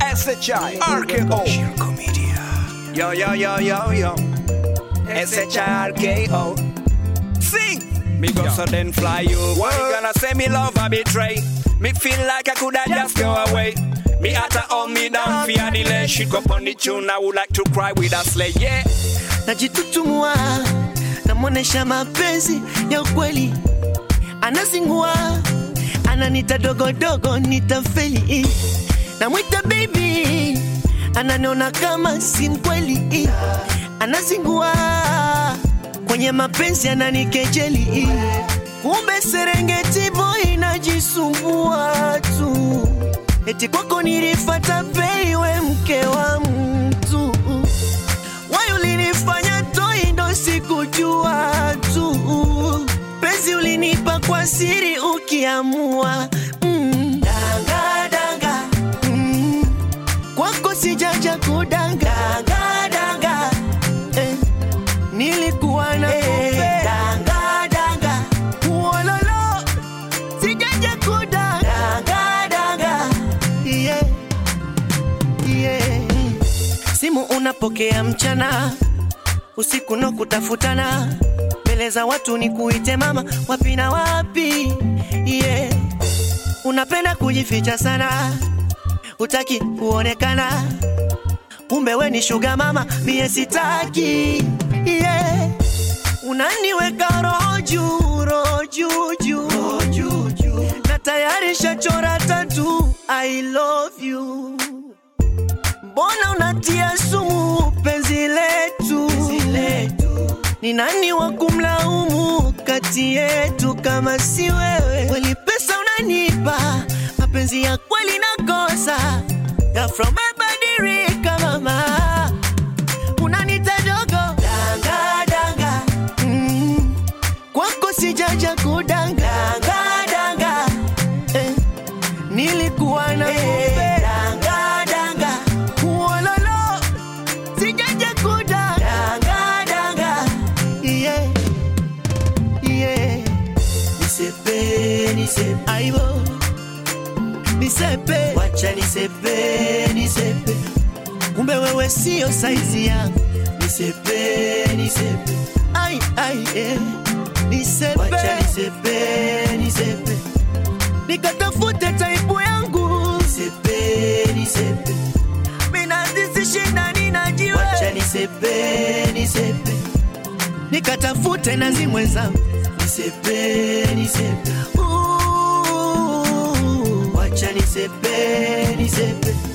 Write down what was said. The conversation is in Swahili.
SHI RKO Shirko Media. Yo yo yo yo yo SHI RKO. Sing. Me go so then fly you. Why you gonna say me love or betray? Me feel like I coulda just go away. Me had to hold me down for delay. She go on the tune, I would like to cry with a slay, yeah. Najitutumua, namonesha mapenzi ya ukweli. Anazingua, ananita dogo dogo nitafeli. Namwita baby, ananiona kama si mkweli. Anazingua, kwenye mapenzi ananikejeli. Kumbe Serengeti boy najisumbua tu. Eti kwako nilifata peiwe mke wa mtu. Why ulinifanya toi ndo sikujua tu. Penzi ulinipa kwa siri ukiamua. Danga danga. Kwako sijaja kudanga. Danga danga. Nilikuwa na kumbe. Danga danga. Uololo. Sijaja kudanga. Danga danga. Yeah. Yeah. Simu unapokea mchana, usiku no kutafutana. Mbele za watu ni kuite mama, wapi na wapi. Yeah. Unapenda kujificha sana, utaki kuonekana. Kumbe we ni sugar mama, mie sitaki. Yeah. Unaniweka roho juu, roho juu juu. Na tayari shachora tatu, I love you. Mbona unatia sumu penzi letu? Ni nani wa kumlaumu kati yetu kama si wewe? Kweli pesa unanipa, mapenzi ya kweli nakosa. Ghafla umebadilika mama, unanita dogo. Danga danga. Kwako sijaja kudanga. Danga danga. Nilikuwa na kumbe. Danga danga. Uololo. Sijaja kudanga. Danga danga. Yeah. Yeah. Nisepe. Aibo. Nisepe. Wacha nisepe. Kumbe wewe sio saizi yangu. Nisepe. Ai nisepe. Wacha nisepe. Nikatafute taibu yangu. Nisepe. Mina disishinda ninajiwe. Wacha nisepe. Nikatafute na zimwe zangu. Nisepe. Wacha nisepe.